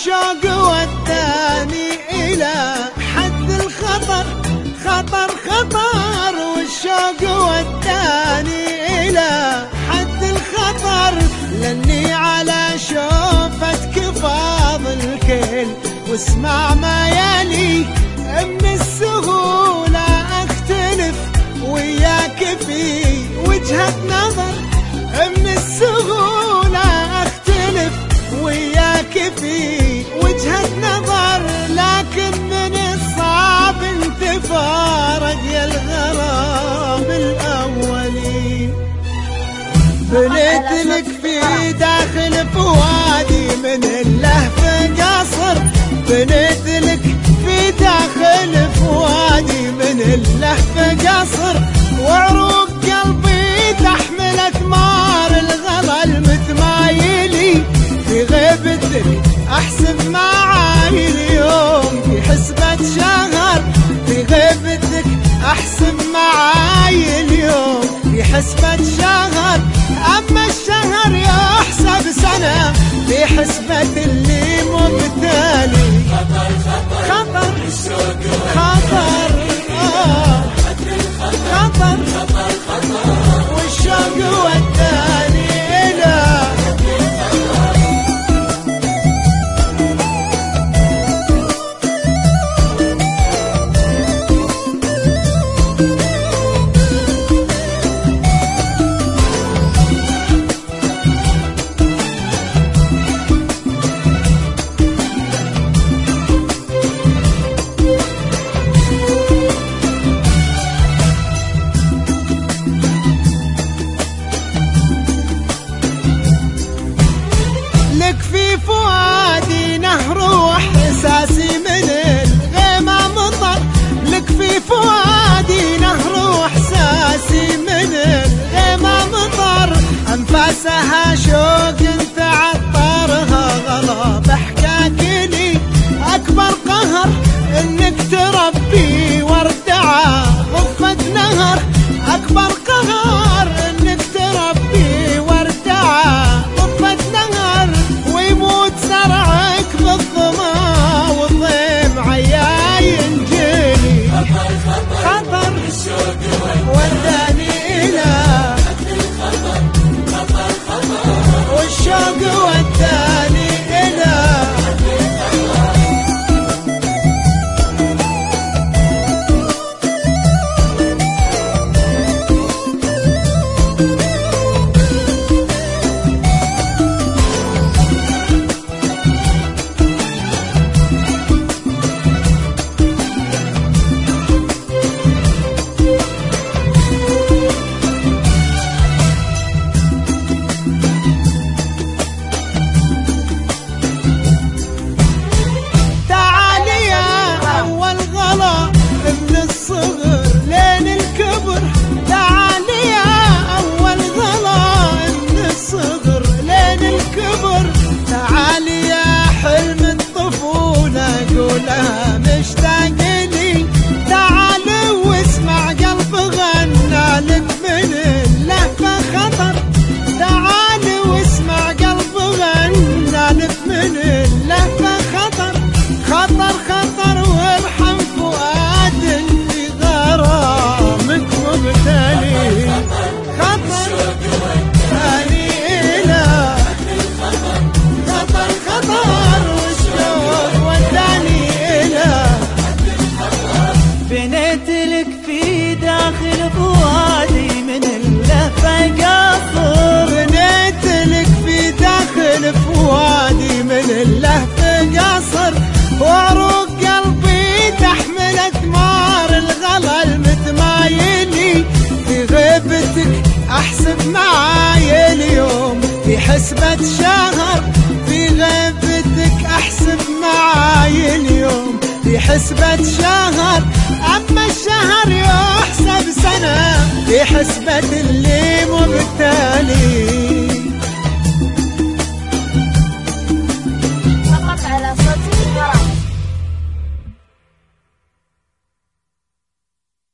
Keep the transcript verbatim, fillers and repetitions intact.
والشوق وداني إلى حد الخطر، خطر خطر. والشوق وداني إلى حد الخطر، لاني على شوفتك فاض الكل. واسمع ما يلي، من السهولة اختلف وياك في وجهة نظر. من السهولة اختلف وياك في وجهة نظر، لكن من الصعب انتفارق يا الغرام الأولي. بنيت لك في داخل فوادي من اللهف قصر، بنيت لك في داخل فوادي من اللهف قصر. وعروق قلبي تحمل أثمار الغلا المتمايلي. في غيبتك أحسب معاي اليوم في حسبة شهر، في غيبتك أحسب معاي اليوم في حسبة شهر. أما الشهر يحسب سنة في حسبة اللي مبتالي. خطر خطر خطر آه خطر خطر. والشوق وداني إلى فؤادي نهر واحساسي من الغيمة مطر. لك في فؤادي نهر واحساسي من الغيمة مطر. انفاسها شوق تعطرها غلا بحكاك لي. اكبر قهر انك تربي وردعة غفة نهر. اكبر قهر انك تربي وردعة غفة نهر. ويموت زرعك بالظما والضيم عياي ينجلي. خطر وداني إلى والشوق وداني إلى مشتاق لي. تعال واسمع قلب غنى لك من اللهفة خطر. تعال واسمع قلب غنى لك من اللهفة خطر. خطر خطر وارحم فؤاد في غرامك مبتلي. خطر ثاني إلى خطر خطر. والشوق وداني بنيت لك في داخل فؤادي من اللهفة قصر. بنيت لك في داخل فؤادي من اللهفة قصر. وعروق قلبي تحمل أثمار الغلا المتمايلي. في غيبتك أحسب معاي اليوم في حسبة شهر. في غيبتك أحسب معاي اليوم في حسبة شهر. أما الشهر يحسب سنة في حسبة اللي مبتالي.